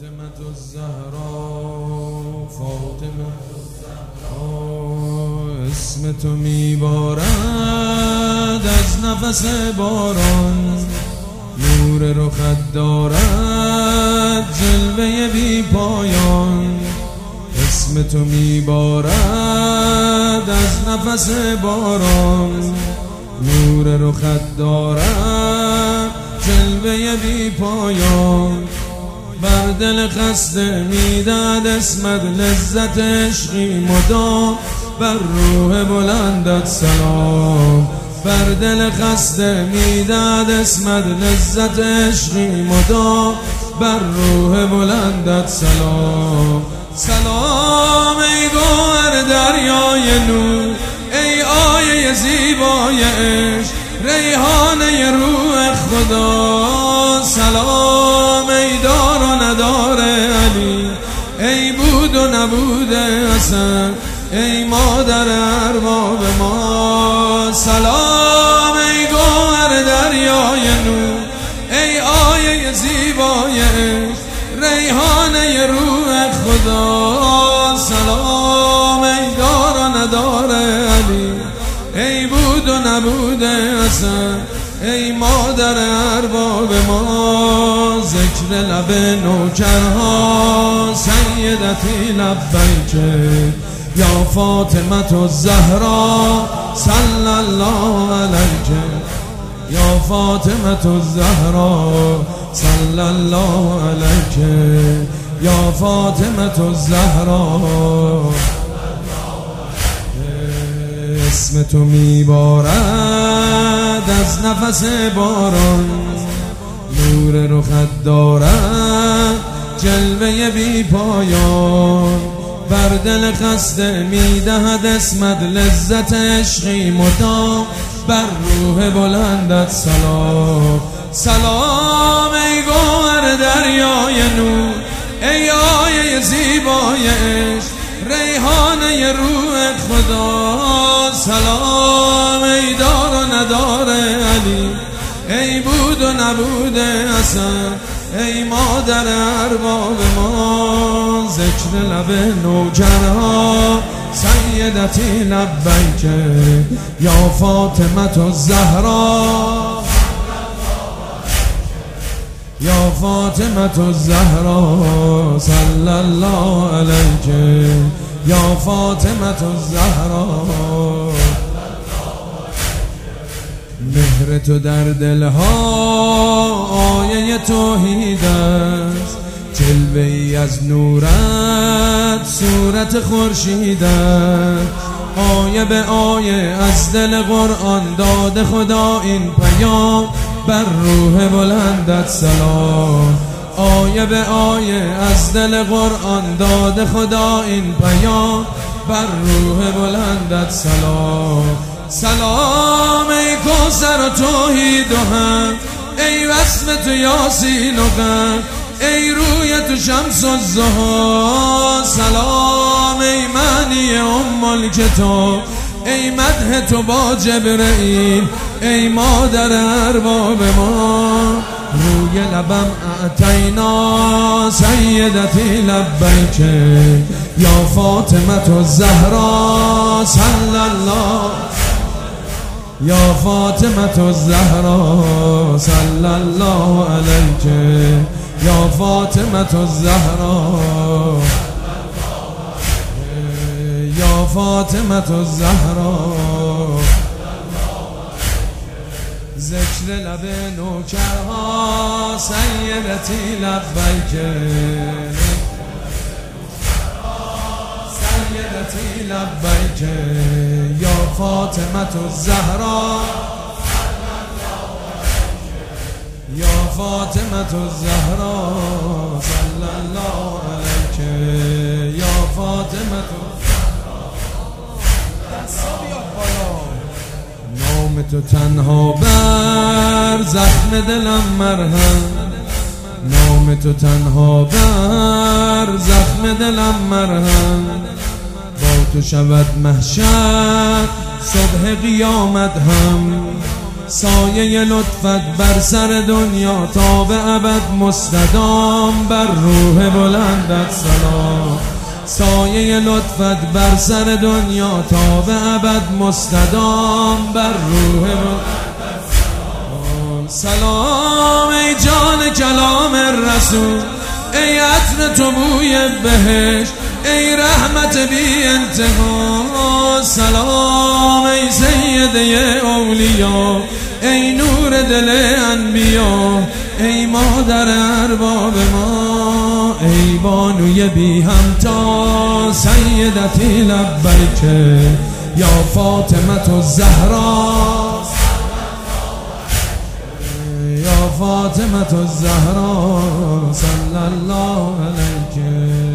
فاطمة الزهراء فاطمة اسم تو میبارد از نفس باران، نور رخت دارد جلوه بی پایان. اسم تو میبارد از نفس باران، نور رخت دارد جلوه بی پایان. بر دل خسته میداد اسمت لذت عشقی مدام، بر روح بلندت سلام. بر دل خسته میداد اسمت لذت عشقی مدام، بر روح بلندت سلام. سلام ای گوهر دریای نور، ای آیه زیبای عشق، ریحانه روح خدا. سلام ای دار و ندار علی، ای بود و نبود حسن، ای مادر ارباب ما. سلام ای گوهر دریای نور، ای آیه زیبای عشق، ریحانه روح خدا. سلام ای دار و ندار علی، ای بود و نبود حسن، ای مادر ارباب ما. ذکر لب نوکرها سیدتی لبیک یا فاطمة الزهراء صلی الله علیک، یا فاطمة الزهراء صلی الله علیک، یا فاطمة الزهراء. اسم تو میبارد از نفس باران، نور رخت دارد جلوه بی پایان. بر دل خسته میدهد اسمت لذت عشقی مدام، بر روح بلندت سلام. سلام ای گوهر دریای نور، ای آیه زیبای عشق، ریحانه روح خدا. سلام ای دار و ندار علی، ای بود و نبود حسن، ای مادر ارباب ما. ذکر لب نوجرها سیدتی لبیک یا فاطمة الزهراء، یا فاطمة الزهراء صلی الله علیک، یا فاطمة الزهراء. مهر تو در دلها آیه توحید است، جلوه ای از نورت صورت خورشید است. آیه به آیه از دل قرآن داده خدا این پیام، بر روح بلندت سلام. آیه به آیه از دل قرآن داده خدا این پیام، بر روح بلندت سلام. سلام ای کوثر و توحید و حق، ای وصف تو یاسین و غم، ای روی تو شمس و ضحی. سلام ای معنی ام الکتاب، ای مدح تو با جبرئیل، ای مادر ارباب ما. روی لبم اعطینا سیدتی لبیک یا فاطمة الزهراء صلی الله، یا فاطمة الزهراء صلی الله علیک، یا فاطمة الزهراء، یا فاطمة الزهراء. ذکر لب نوکرها سیدتی لبیک، سیدتی لبیک یا فاطمة الزهراء، یا فاطمة الزهراء صلی الله علیک، یا فاطمة الزهراء. نام تو تنها بر زخم دلم مرهم، نام تو تنها بر زخم دلم مرهم. با تو شود محشر صبح قیامت هم، سایه لطفت بر سر دنیا تا به ابد مستدام، بر روح بلندت سلام. سایه لطفت بر سر دنیا تا به ابد مستدام، بر روح بلندت سلام. سلام ای جان کلام رسول، ای عطر تو بوی بهشت، ای رحمت بی انتها. سلام ای سیده اولیا، ای نور دل انبیا، ای مادر ارباب ما، ای بانوی بی همتا. سیدتی لبیک یا فاطمه الزهرا، یا فاطمه الزهرا، صلی الله علیک.